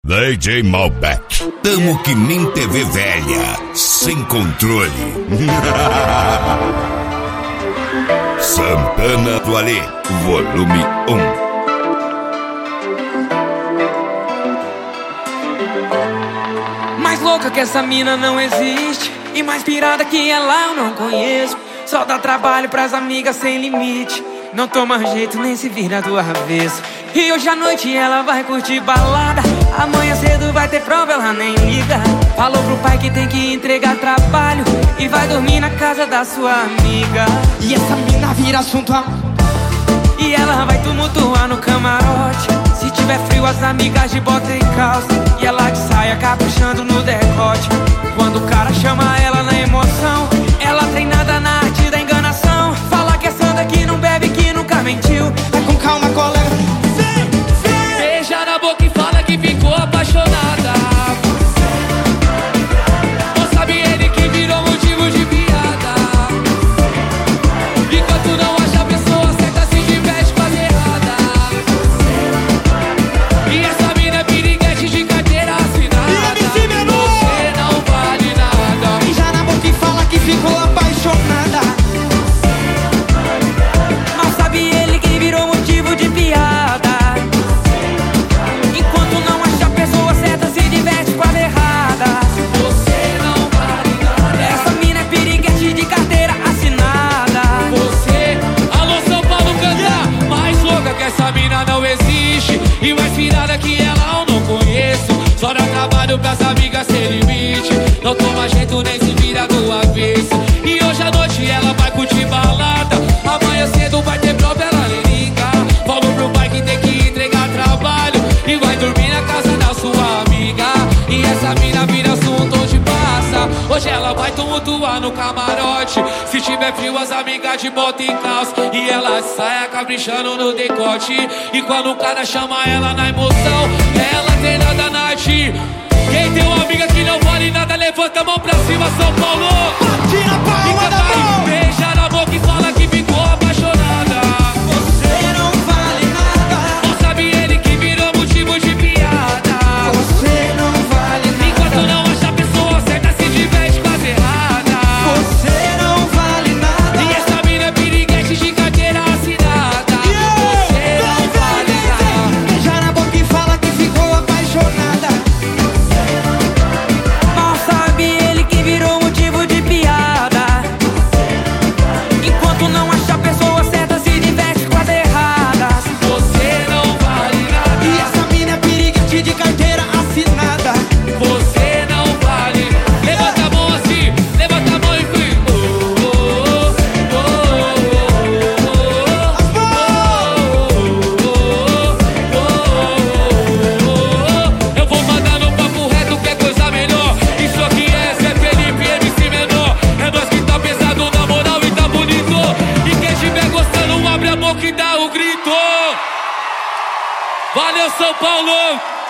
DJ Malbec, tamo que nem TV velha, sem controle. Santana do Alê, volume 1. Mais louca que essa mina não existe, e mais pirada que ela eu não conheço. Só dá trabalho pras amigas sem limite, não toma jeito nem se vira do avesso. E hoje à noite ela vai curtir balada, amanhã cedo vai ter prova, ela nem liga. Falou pro pai que tem que entregar trabalho e vai dormir na casa da sua amiga. E essa mina vira assunto e ela vai tumultuar no camarote. Se tiver frio as amigas de bota e calça, e ela de saia caprichando no decote. Quando o cara chama ela na emoção, ela treinada na arte da enganação. Fala que é santa, que não bebe, que nunca mentiu. Vai com calma, colega. Beija na boca e fala que ficou apaixonada. Não sabe ele que virou motivo de piada. Enquanto não acha a pessoa certa, se diverte com a errada. E essa mina é piriguete de carteira assinada. Você não vale nada. Beija na boca e fala que ficou apaixonada. Não sabe ele que virou motivo de piada. Essa mina não existe, e mais pirada que ela eu não conheço. Só dá trabalho pras amigas sem limite, não toma jeito nem se vira do avesso. E hoje à noite ela vai curtir balada, amanhã cedo vai ter prova, ela nem liga. Falou pro pai que tem que entregar trabalho e vai dormir na casa da sua amiga. E essa mina vira assunto onde passa, hoje ela vai tumultuar no camarote. Se tiver frio as amigas de bota e calça, e ela saia caprichando no decote. E quando o cara chama ela na emoção, ela tem nada na arte. Quem tem uma amiga que não vale nada, levanta a mão pra cima, São Paulo. Bate na palma da mão. Beija na boca e fala que ficou apaixonada. Você não vale nada. Não sabe ele que virou motivo de piada. Você não vale nada. Enquanto não acha a pessoa certa, se diverte com as erradas. Você não vale nada. E essa mina é piriguete de carteira assinada. Você não vale nada. Beija na boca e fala que ficou apaixonada. Mal sabe ele que virou motivo de piada. Enquanto não acha a pessoa certa, se diverte com as erradas. Você não vale nada. E essa mina é piriguete de carteira assinada. Você não vale. Levanta a mão assim, levanta a mão e fui. Eu vou mandar no papo reto que é coisa melhor. Isso aqui é Zé Felipe, MC Menor. É nós que tá pesado na moral e tá bonito. E quem estiver gostando, abre a boca e dá o grito. Valeu, São Paulo!